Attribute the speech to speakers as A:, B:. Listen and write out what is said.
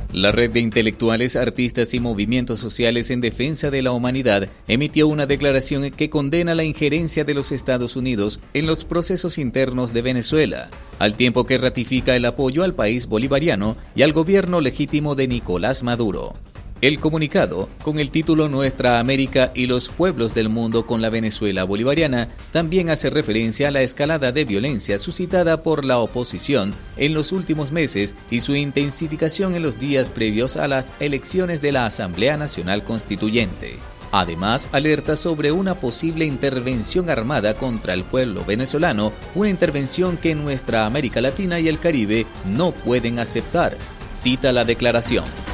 A: La red de intelectuales, artistas y movimientos sociales en defensa de la humanidad emitió una declaración que condena la injerencia de los Estados Unidos en los procesos internos de Venezuela, al tiempo que ratifica el apoyo al país bolivariano y al gobierno legítimo de Nicolás Maduro. El comunicado, con el título Nuestra América y los pueblos del mundo con la Venezuela bolivariana, también hace referencia a la escalada de violencia suscitada por la oposición en los últimos meses y su intensificación en los días previos a las elecciones de la Asamblea Nacional Constituyente. Además, alerta sobre una posible intervención armada contra el pueblo venezolano, una intervención que nuestra América Latina y el Caribe no pueden aceptar, cita la declaración.